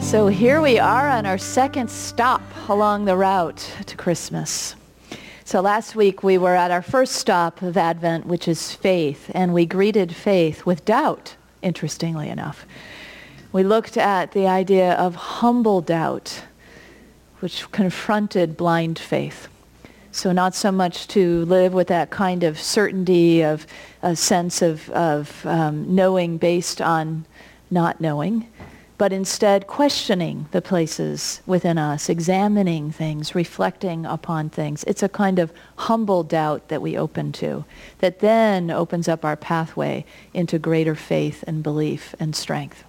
So here we are on our second stop along the route to Christmas. So last week we were at our first stop of Advent, which is faith, and we greeted faith with doubt, interestingly enough. We looked at the idea of humble doubt, which confronted blind faith. So not so much to live with that kind of certainty of a sense of knowing based on not knowing, but instead questioning the places within us, examining things, reflecting upon things. It's a kind of humble doubt that we open to, that then opens up our pathway into greater faith and belief and strength.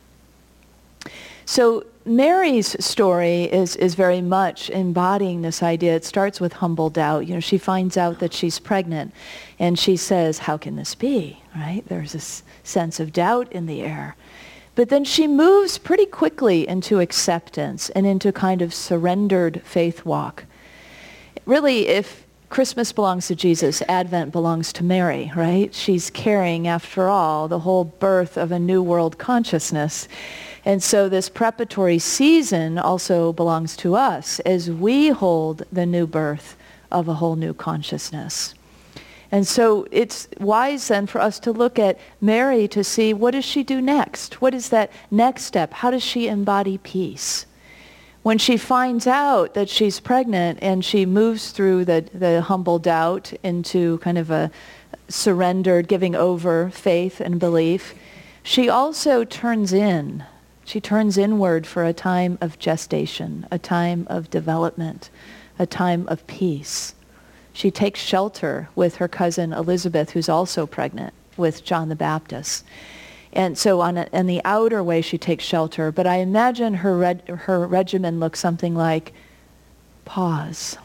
So Mary's story is very much embodying this idea. It starts with humble doubt. You know, she finds out that she's pregnant, and she says, how can this be, right? There's this sense of doubt in the air. But then she moves pretty quickly into acceptance and into kind of surrendered faith walk. Really, if Christmas belongs to Jesus, Advent belongs to Mary, right? She's carrying, after all, the whole birth of a new world consciousness. And so this preparatory season also belongs to us as we hold the new birth of a whole new consciousness. And so it's wise then for us to look at Mary to see, what does she do next? What is that next step? How does she embody peace? When she finds out that she's pregnant and she moves through the humble doubt into kind of a surrendered, giving over faith and belief, she also turns in. She turns inward for a time of gestation, a time of development, a time of peace. She takes shelter with her cousin Elizabeth, who's also pregnant with John the Baptist. And so in the outer way she takes shelter, but I imagine her regimen looks something like pause,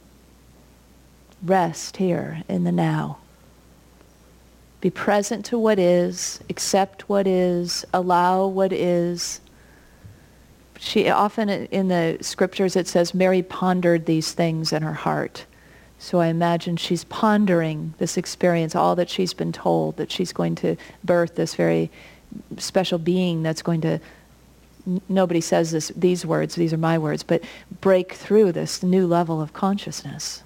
rest here in the now. Be present to what is, accept what is, allow what is. She often in the scriptures it says Mary pondered these things in her heart. So I imagine she's pondering this experience, all that she's been told, that she's going to birth this very special being that's going to, nobody says these words, these are my words, but break through this new level of consciousness.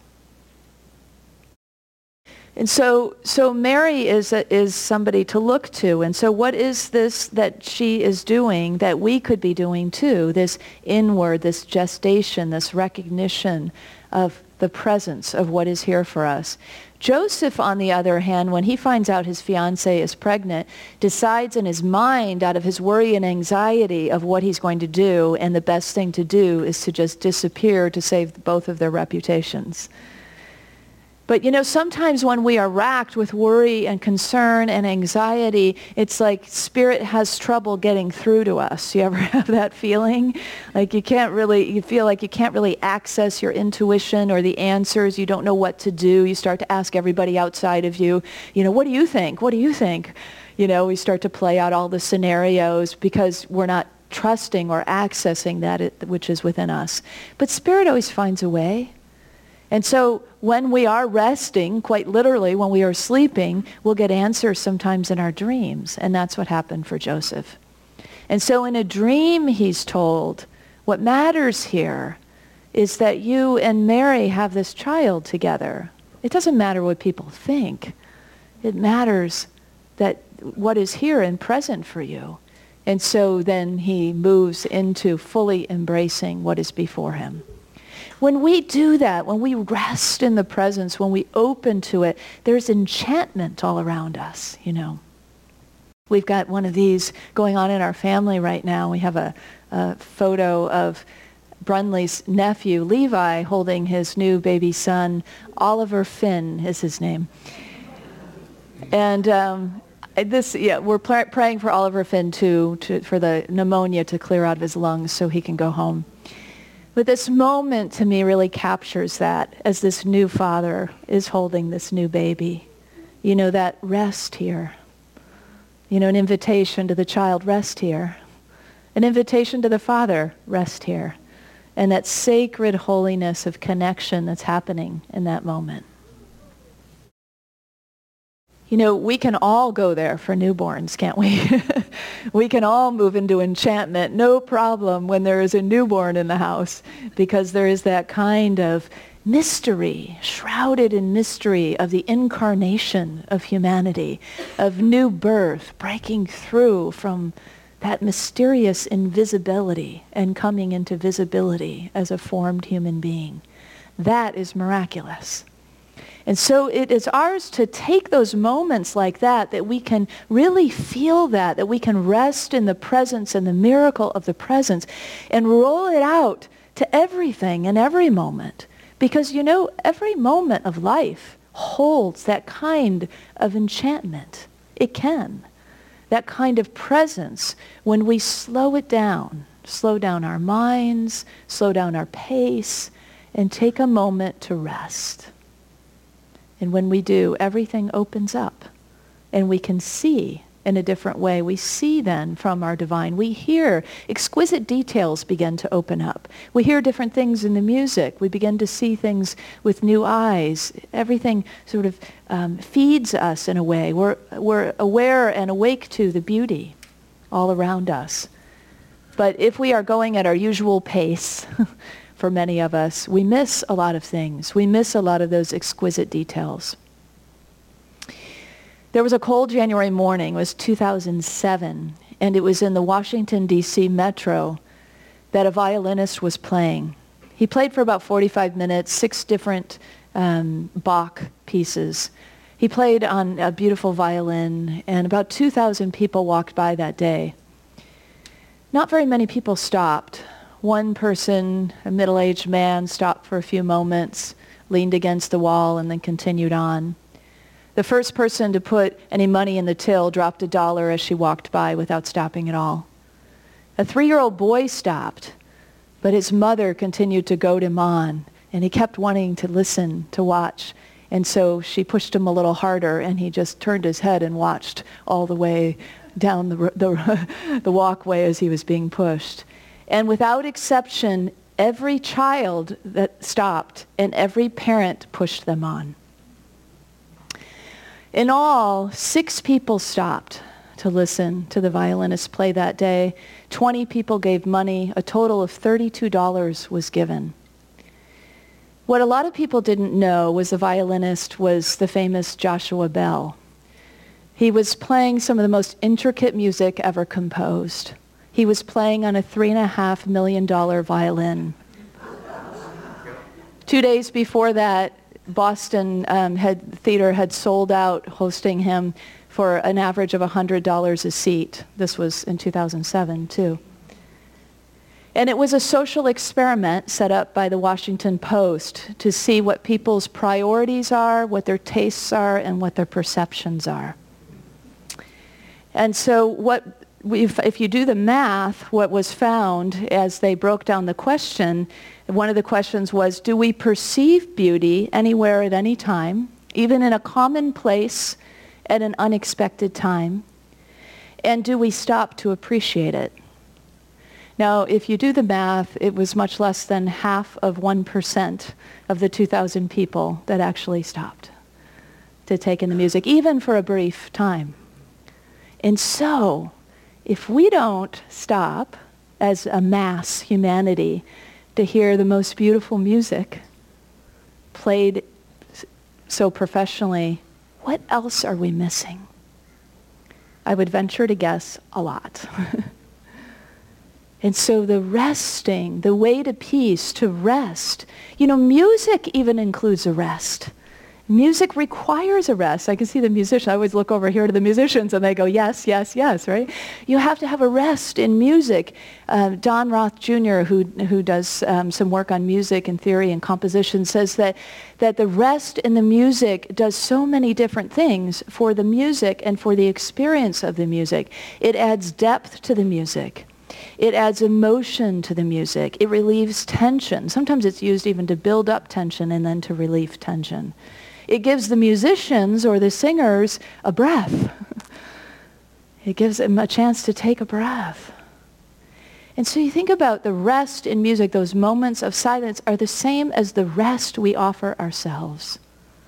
And so Mary is somebody to look to. And so what is this that she is doing that we could be doing too? This inward, this gestation, this recognition of the presence of what is here for us. Joseph, on the other hand, when he finds out his fiancée is pregnant, decides in his mind, out of his worry and anxiety of what he's going to do, and the best thing to do is to just disappear to save both of their reputations. But you know, sometimes when we are racked with worry and concern and anxiety, it's like spirit has trouble getting through to us. You ever have that feeling? Like you feel like you can't really access your intuition or the answers. You don't know what to do. You start to ask everybody outside of you, you know, what do you think? What do you think? You know, we start to play out all the scenarios because we're not trusting or accessing that which is within us. But spirit always finds a way. And so when we are resting, quite literally, when we are sleeping, we'll get answers sometimes in our dreams. And that's what happened for Joseph. And so in a dream, he's told, what matters here is that you and Mary have this child together. It doesn't matter what people think. It matters that what is here and present for you. And so then he moves into fully embracing what is before him. When we do that, when we rest in the presence, when we open to it, there's enchantment all around us, you know. We've got one of these going on in our family right now. We have a photo of Brunley's nephew, Levi, holding his new baby son. Oliver Finn is his name. And we're praying for Oliver Finn for the pneumonia to clear out of his lungs so he can go home. But this moment to me really captures that as this new father is holding this new baby. You know, that rest here. You know, an invitation to the child, rest here. An invitation to the father, rest here. And that sacred holiness of connection that's happening in that moment. We can all go there for newborns, can't we? We can all move into enchantment, no problem, when there is a newborn in the house, because there is that kind of mystery, shrouded in mystery of the incarnation of humanity, of new birth, breaking through from that mysterious invisibility and coming into visibility as a formed human being. That is miraculous. And so it is ours to take those moments like that we can really feel that we can rest in the presence and the miracle of the presence and roll it out to everything and every moment. Because every moment of life holds that kind of enchantment. It can. That kind of presence when we slow it down, slow down our minds, slow down our pace, and take a moment to rest. And when we do, everything opens up and we can see in a different way. We see then from our divine. We hear exquisite details begin to open up. We hear different things in the music. We begin to see things with new eyes. Everything sort of feeds us in a way. We're aware and awake to the beauty all around us. But if we are going at our usual pace, for many of us, we miss a lot of things. We miss a lot of those exquisite details. There was a cold January morning, it was 2007, and it was in the Washington, D.C. metro that a violinist was playing. He played for about 45 minutes, 6 different Bach pieces. He played on a beautiful violin, and about 2,000 people walked by that day. Not very many people stopped. One person, a middle-aged man, stopped for a few moments, leaned against the wall, and then continued on. The first person to put any money in the till dropped $1 as she walked by without stopping at all. A 3-year-old boy stopped, but his mother continued to goad him on, and he kept wanting to listen, to watch. And so she pushed him a little harder, and he just turned his head and watched all the way down the walkway as he was being pushed. And without exception, every child that stopped and every parent pushed them on. In all, 6 people stopped to listen to the violinist play that day. 20 people gave money. A total of $32 was given. What a lot of people didn't know was the violinist was the famous Joshua Bell. He was playing some of the most intricate music ever composed. He was playing on a $3.5 million violin. 2 days before that, Boston Theater had sold out hosting him for an average of $100 a seat. This was in 2007, too. And it was a social experiment set up by the Washington Post to see what people's priorities are, what their tastes are, and what their perceptions are. And so if you do the math, what was found as they broke down the question, one of the questions was, do we perceive beauty anywhere at any time, even in a common place at an unexpected time? And do we stop to appreciate it? Now, if you do the math, it was much less than 0.5% of the 2,000 people that actually stopped to take in the music, even for a brief time. And so, if we don't stop as a mass humanity to hear the most beautiful music played so professionally, what else are we missing? I would venture to guess a lot. And so the resting, the way to peace, to rest, music even includes a rest. Music requires a rest. I can see the musicians. I always look over here to the musicians and they go, yes, yes, yes, right? You have to have a rest in music. Don Roth Jr., who does some work on music and theory and composition, says that the rest in the music does so many different things for the music and for the experience of the music. It adds depth to the music. It adds emotion to the music. It relieves tension. Sometimes it's used even to build up tension and then to relieve tension. It gives the musicians or the singers a breath. It gives them a chance to take a breath. And so you think about the rest in music, those moments of silence are the same as the rest we offer ourselves.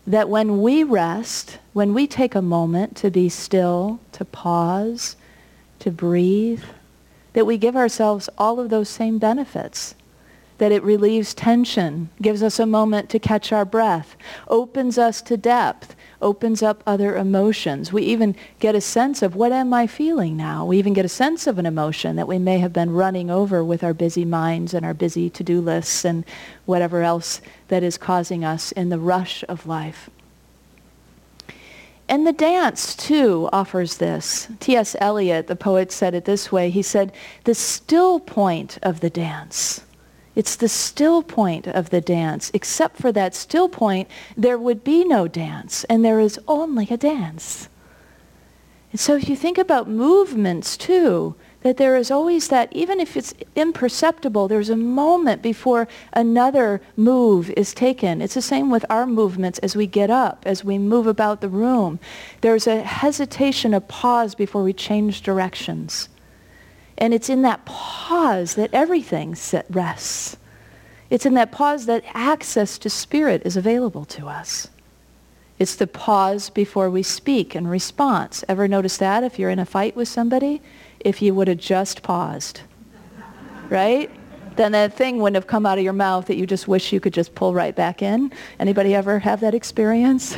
that when we rest, when we take a moment to be still, to pause, to breathe, that we give ourselves all of those same benefits. That it relieves tension, gives us a moment to catch our breath, opens us to depth, opens up other emotions. We even get a sense of, what am I feeling now? We even get a sense of an emotion that we may have been running over with our busy minds and our busy to-do lists and whatever else that is causing us in the rush of life. And the dance, too, offers this. T.S. Eliot, the poet, said it this way. He said, the still point of the dance. It's the still point of the dance. Except for that still point, there would be no dance, and there is only a dance. And so if you think about movements, too, that there is always that, even if it's imperceptible, there's a moment before another move is taken. It's the same with our movements as we get up, as we move about the room. There's a hesitation, a pause before we change directions. And it's in that pause that everything rests. It's in that pause that access to spirit is available to us. It's the pause before we speak in response. Ever notice that if you're in a fight with somebody? If you would have just paused, right? Then that thing wouldn't have come out of your mouth that you just wish you could just pull right back in. Anybody ever have that experience?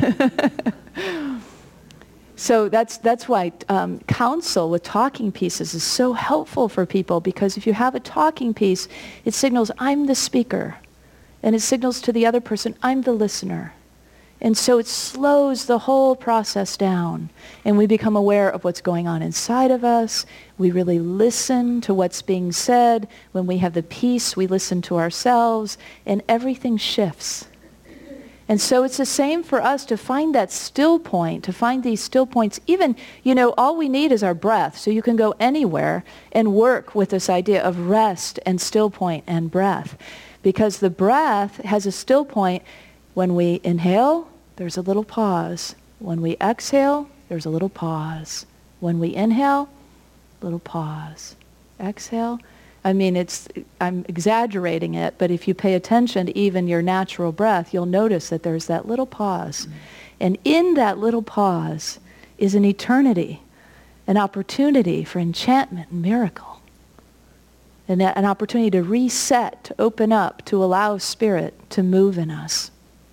So that's why counsel with talking pieces is so helpful for people, because if you have a talking piece, it signals I'm the speaker, and it signals to the other person I'm the listener. And so it slows the whole process down, and we become aware of what's going on inside of us. We really listen to what's being said. When we have the peace, we listen to ourselves, and everything shifts. And so it's the same for us to find that still point, to find these still points. Even, all we need is our breath. So you can go anywhere and work with this idea of rest and still point and breath. Because the breath has a still point. When we inhale, there's a little pause. When we exhale, there's a little pause. When we inhale, little pause. Exhale. I'm exaggerating it, but if you pay attention to even your natural breath, you'll notice that there's that little pause. Mm-hmm. And in that little pause is an eternity, an opportunity for enchantment and miracle. And an opportunity to reset, to open up, to allow spirit to move in us.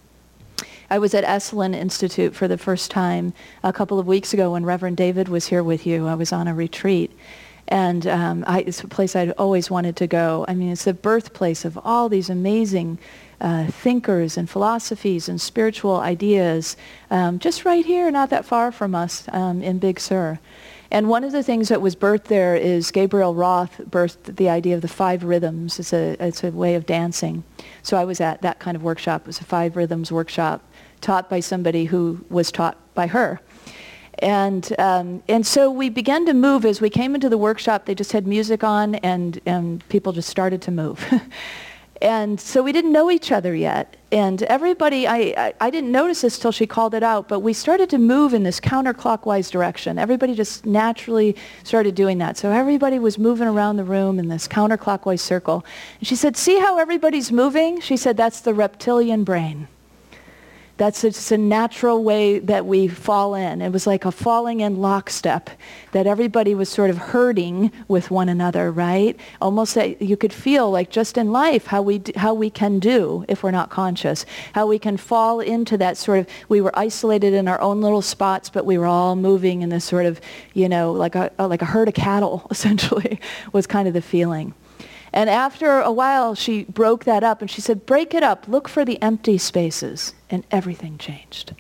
I was at Esalen Institute for the first time a couple of weeks ago when Reverend David was here with you. I was on a retreat. And it's a place I'd always wanted to go. It's the birthplace of all these amazing thinkers and philosophies and spiritual ideas, just right here, not that far from us, in Big Sur. And one of the things that was birthed there is Gabriel Roth birthed the idea of the 5 rhythms. It's a way of dancing. So I was at that kind of workshop. It was a 5 rhythms workshop taught by somebody who was taught by her. And so we began to move. As we came into the workshop, they just had music on, and people just started to move. And so we didn't know each other yet. And everybody, I didn't notice this till she called it out, but we started to move in this counterclockwise direction. Everybody just naturally started doing that. So everybody was moving around the room in this counterclockwise circle. And she said, see how everybody's moving? She said, that's the reptilian brain. That's just a natural way that we fall in. It was like a falling in lockstep, that everybody was sort of herding with one another, right? Almost that you could feel like just in life how we can do if we're not conscious, how we can fall into that sort of, we were isolated in our own little spots, but we were all moving in this sort of, like a herd of cattle, essentially, was kind of the feeling. And after a while, she broke that up and she said, break it up, look for the empty spaces. And everything changed.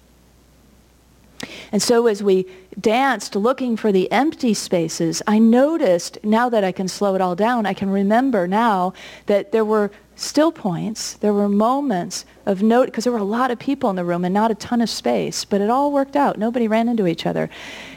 And so as we danced looking for the empty spaces, I noticed, now that I can slow it all down, I can remember now that there were still points, there were moments of note, because there were a lot of people in the room and not a ton of space, but it all worked out. Nobody ran into each other.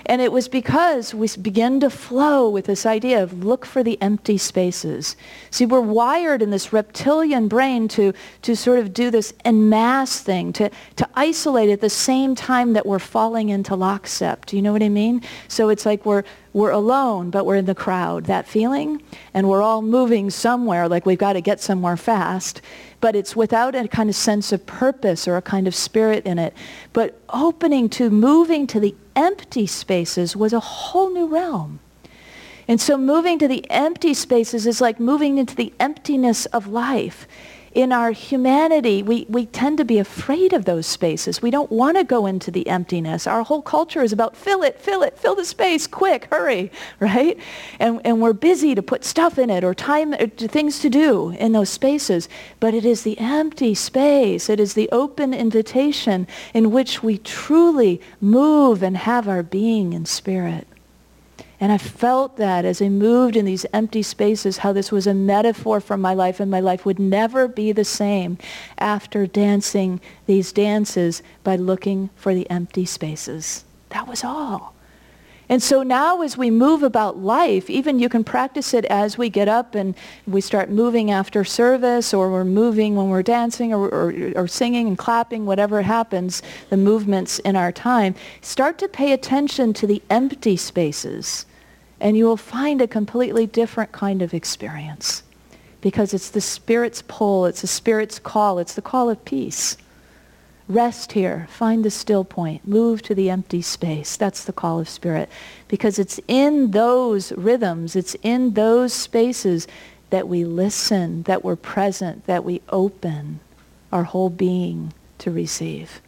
And it was because we begin to flow with this idea of look for the empty spaces. See, we're wired in this reptilian brain to sort of do this en masse thing, to isolate at the same time that we're falling into lockstep. Do you know what I mean? So it's like we're alone, but we're in the crowd, that feeling. And we're all moving somewhere, like we've got to get somewhere fast. But it's without a kind of sense of purpose or a kind of spirit in it. But opening to moving to the empty spaces was a whole new realm. And so moving to the empty spaces is like moving into the emptiness of life. In our humanity, we tend to be afraid of those spaces. We don't want to go into the emptiness. Our whole culture is about fill the space, quick, hurry, right? And we're busy to put stuff in it or time, or things to do in those spaces. But it is the empty space. It is the open invitation in which we truly move and have our being in spirit. And I felt that as I moved in these empty spaces, how this was a metaphor for my life, and my life would never be the same after dancing these dances by looking for the empty spaces. That was all. And so now as we move about life, even you can practice it as we get up and we start moving after service, or we're moving when we're dancing or singing and clapping, whatever happens, the movements in our time. Start to pay attention to the empty spaces, and you will find a completely different kind of experience, because it's the Spirit's pull, it's the Spirit's call, it's the call of peace. Rest here, find the still point, move to the empty space. That's the call of Spirit, because it's in those rhythms, it's in those spaces that we listen, that we're present, that we open our whole being to receive.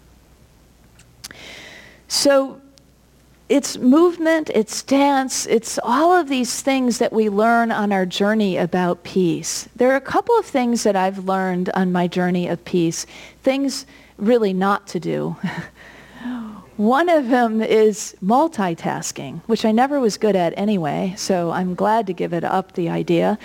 So it's movement, it's dance, it's all of these things that we learn on our journey about peace. There are a couple of things that I've learned on my journey of peace, things really not to do. One of them is multitasking, which I never was good at anyway, so I'm glad to give it up, the idea.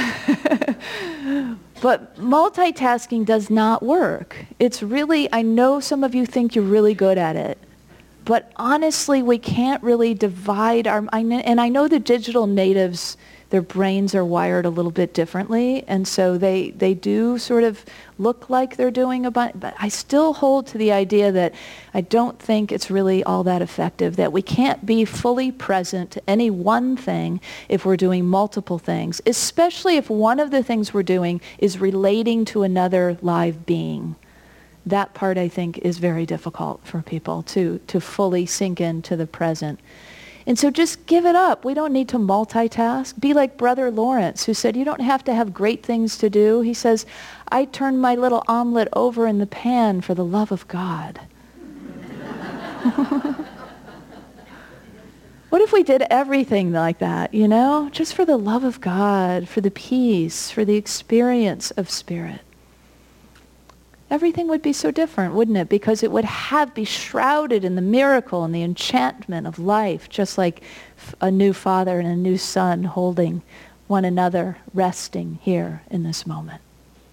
But multitasking does not work. It's really, I know some of you think you're really good at it, but honestly, we can't really divide and I know the digital natives, their brains are wired a little bit differently, and so they do sort of look like they're doing but I still hold to the idea that I don't think it's really all that effective, that we can't be fully present to any one thing if we're doing multiple things, especially if one of the things we're doing is relating to another live being. That part, I think, is very difficult for people to fully sink into the present. And so just give it up. We don't need to multitask. Be like Brother Lawrence, who said, you don't have to have great things to do. He says, I turned my little omelet over in the pan for the love of God. What if we did everything like that, just for the love of God, for the peace, for the experience of Spirit? Everything would be so different, wouldn't it? Because it would be shrouded in the miracle and the enchantment of life, just like a new father and a new son holding one another, resting here in this moment.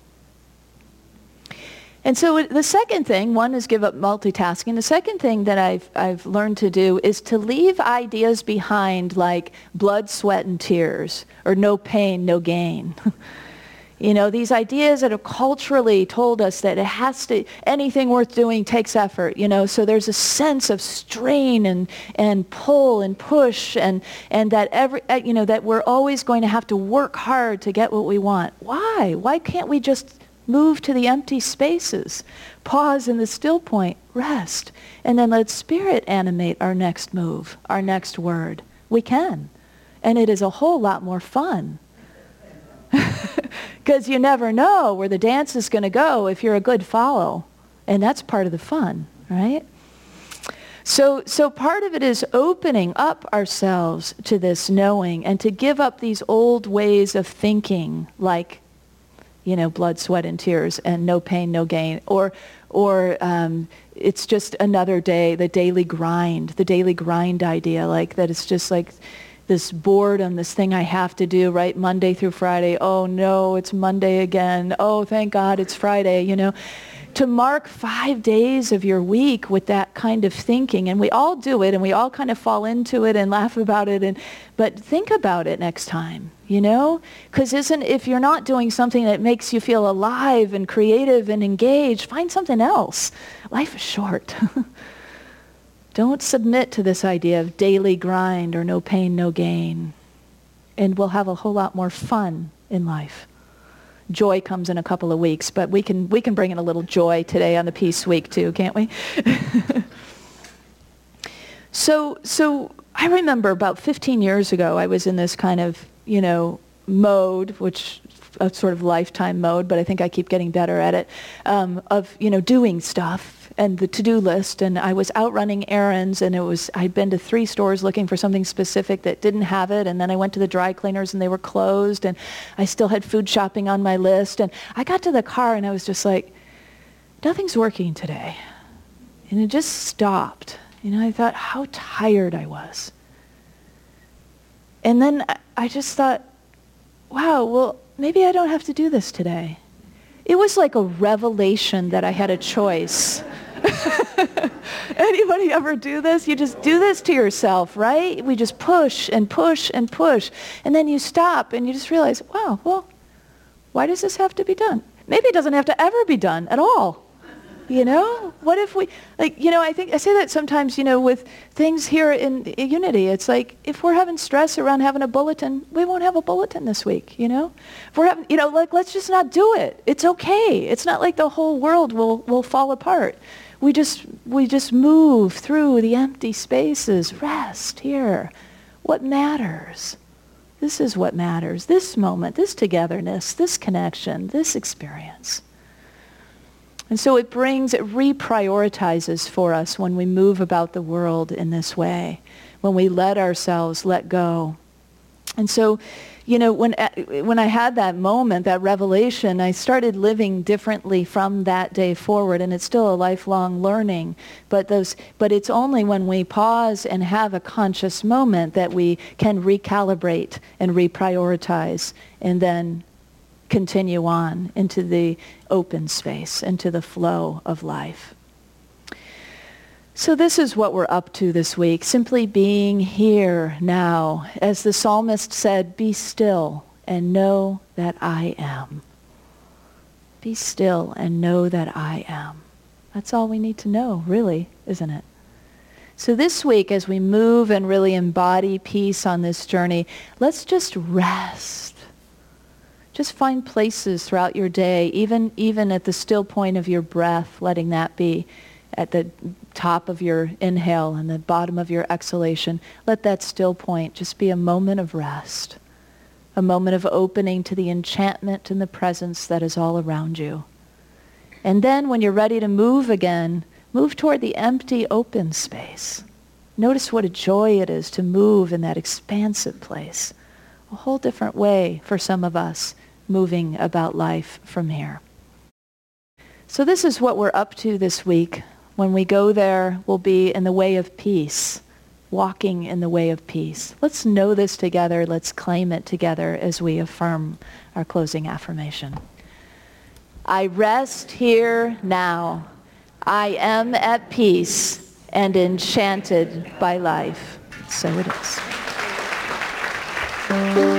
And so the second thing, one is give up multitasking. The second thing that I've learned to do is to leave ideas behind like blood, sweat, and tears, or no pain, no gain. These ideas that have culturally told us that anything worth doing takes effort, so there's a sense of strain and pull and push and that that we're always going to have to work hard to get what we want. Why? Why can't we just move to the empty spaces, pause in the still point, rest, and then let Spirit animate our next move, our next word? We can. And it is a whole lot more fun. Because you never know where the dance is going to go if you're a good follow. And that's part of the fun, right? So part of it is opening up ourselves to this knowing and to give up these old ways of thinking like, blood, sweat, and tears and no pain, no gain. Or it's just another day, the daily grind idea, like that it's just like this boredom, this thing I have to do, right? Monday through Friday. Oh no, it's Monday again. Oh, thank God it's Friday, to mark 5 days of your week with that kind of thinking. And we all do it, and we all kind of fall into it and laugh about it. But think about it next time, you know? Because if you're not doing something that makes you feel alive and creative and engaged, find something else. Life is short. Don't submit to this idea of daily grind or no pain, no gain. And we'll have a whole lot more fun in life. Joy comes in a couple of weeks, but we can bring in a little joy today on the Peace Week too, can't we? So I remember about 15 years ago, I was in this kind of, mode, which a sort of lifetime mode, but I think I keep getting better at it, of, doing stuff and the to-do list. And I was out running errands, and I'd been to 3 stores looking for something specific that didn't have it. And then I went to the dry cleaners and they were closed, and I still had food shopping on my list. And I got to the car and I was just like, nothing's working today. And it just stopped. I thought how tired I was. And then I just thought, wow, well, maybe I don't have to do this today. It was like a revelation that I had a choice. Anybody ever do this? You just do this to yourself, right? We just push and push and push. And then you stop and you just realize, wow, well, why does this have to be done? Maybe it doesn't have to ever be done at all. What if we, I think I say that sometimes, with things here in Unity. It's like, if we're having stress around having a bulletin, we won't have a bulletin this week, If we're having, let's just not do it. It's okay. It's not like the whole world will fall apart. We just move through the empty spaces, rest here. What matters? This is what matters. This moment, this togetherness, this connection, this experience. And so it reprioritizes for us when we move about the world in this way, when we let ourselves let go. And so, when I had that moment, that revelation, I started living differently from that day forward, and it's still a lifelong learning. But it's only when we pause and have a conscious moment that we can recalibrate and reprioritize, and then continue on into the open space, into the flow of life. So this is what we're up to this week, simply being here now. As the psalmist said, be still and know that I am. Be still and know that I am. That's all we need to know, really, isn't it? So this week, as we move and really embody peace on this journey, let's just rest. Just find places throughout your day, even at the still point of your breath, letting that be at the top of your inhale and the bottom of your exhalation. Let that still point just be a moment of rest, a moment of opening to the enchantment and the presence that is all around you. And then when you're ready to move again, move toward the empty, open space. Notice what a joy it is to move in that expansive place. A whole different way for some of us moving about life from here. So this is what we're up to this week. When we go there, we'll be in the way of peace, walking in the way of peace. Let's know this together. Let's claim it together as we affirm our closing affirmation. I rest here now. I am at peace and enchanted by life. So it is.